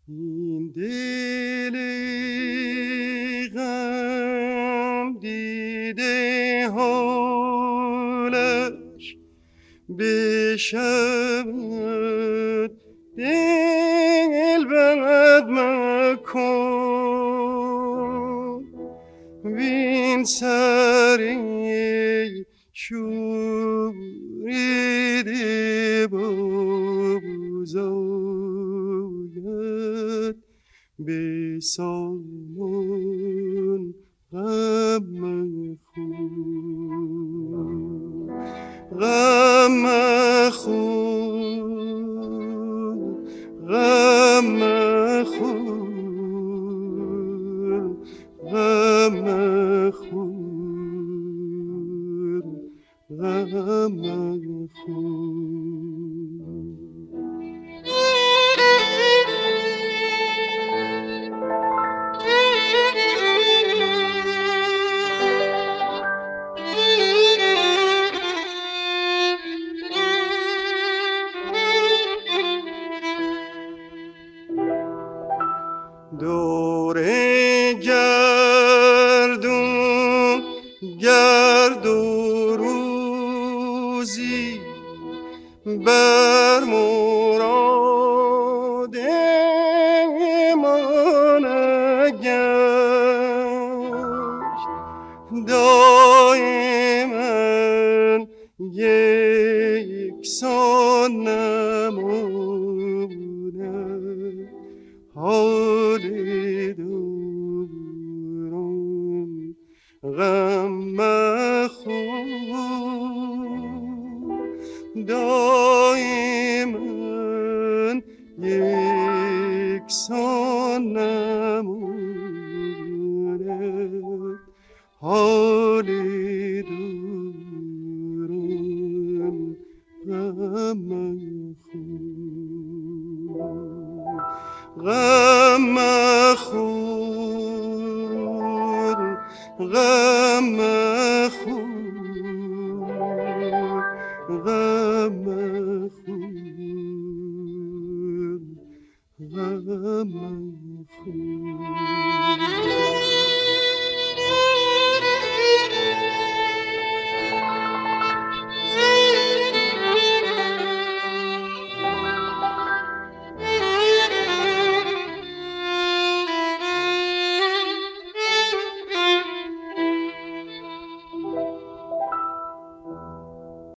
این دل غم دیده حالش بشود دل بد مکن وین سری شوریده بازاید به سامان غم خود غم خود غم خود غم خود غم خود دور گردون گرد و روزی بر مراد ما نگشت دائما یکسان نماند حال دوران غم مخور دائما یکسان نماند حال دوران غم مخور غم خود غم